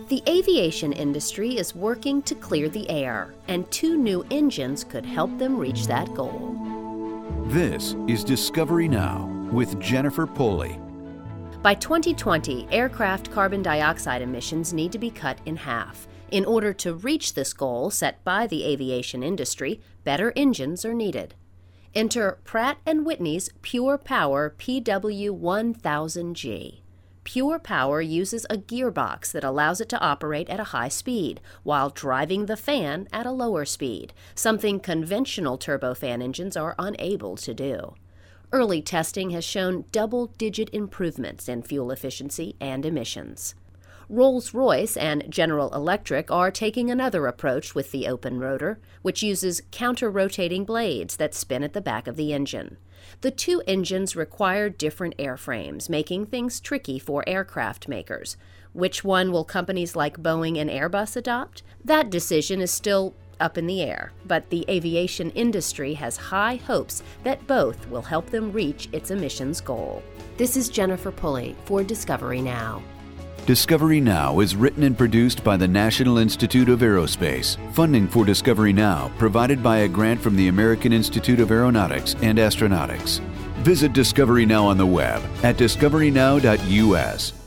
The aviation industry is working to clear the air, and 2 new engines could help them reach that goal. This is Discovery Now with Jennifer Pulley. By 2020, aircraft carbon dioxide emissions need to be cut in half. In order to reach this goal set by the aviation industry, better engines are needed. Enter Pratt & Whitney's Pure Power PW1000G. Pure Power uses a gearbox that allows it to operate at a high speed while driving the fan at a lower speed, something conventional turbofan engines are unable to do. Early testing has shown double-digit improvements in fuel efficiency and emissions. Rolls-Royce and General Electric are taking another approach with the open rotor, which uses counter-rotating blades that spin at the back of the engine. The 2 engines require different airframes, making things tricky for aircraft makers. Which one will companies like Boeing and Airbus adopt? That decision is still up in the air, but the aviation industry has high hopes that both will help them reach its emissions goal. This is Jennifer Pulley for Discovery Now. Discovery Now is written and produced by the National Institute of Aerospace. Funding for Discovery Now provided by a grant from the American Institute of Aeronautics and Astronautics. Visit Discovery Now on the web at discoverynow.us.